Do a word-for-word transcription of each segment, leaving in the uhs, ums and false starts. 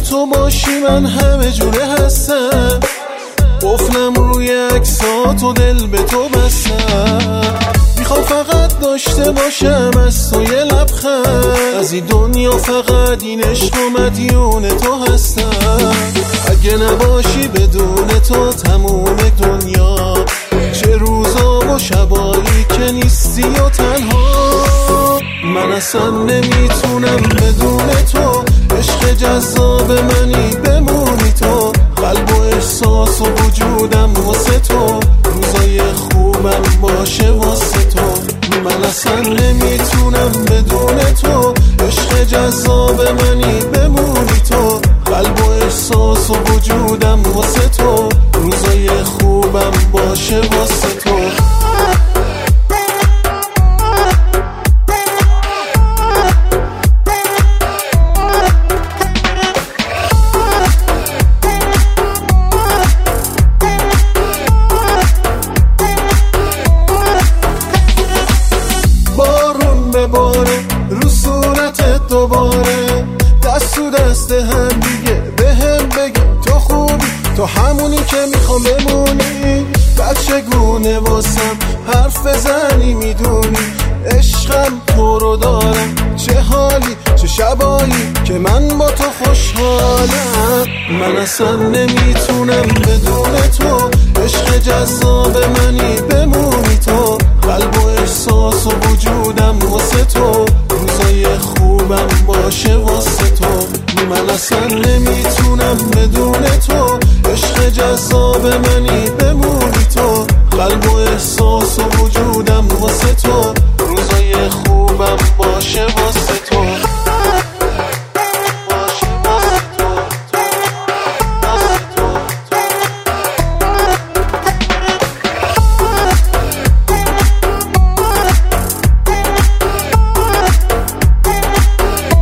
تو باشی من همه جوره هستم، قفلم روی عکسات و دل به تو بستم. میخوام فقط داشته باشم از تو یه لبخند، از این دنیا فقط این عشق و مدیون تو هستم. اگه نباشی بدون تو تموم دنیا، چه روزا و شبایی که نیستی و تنها. من اصلا نمیتونم بدون تو، عشق جذاب منی بمونی تو، قلب و احساس و وجودم واسه تو، روزای خوبم باشه واسه تو. من اصلا نمیتونم بدون تو، عشق جذاب منی بمونی تو، قلب و احساس و وجودم واسه تو، روزای خوبم باشه واسه تو. باره رو صورتت دوباره، دست تو دست هم دیگه به هم بگی تو خوبی، تو همونی که میخوام بمونی. بعد چگونه واسم حرف بزنی میدونی، عشقم تو رو دارم، چه حالی چه شبایی که من با تو خوشحالم. من اصلا نمیتونم بدون تو، عشق جذاب منی بمونی تو، قلب و احساس و وجودم واسه تو، روزای خوبم باشه واسه تو. من اصلا نمیتونم بدون تو، عشق جذاب منی بمونی تو، قلب و احساس و وجودم واسه تو، روزای خوبم باشه واسه تو.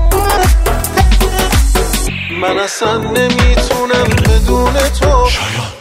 من اصلا نمیتونم بدون تو.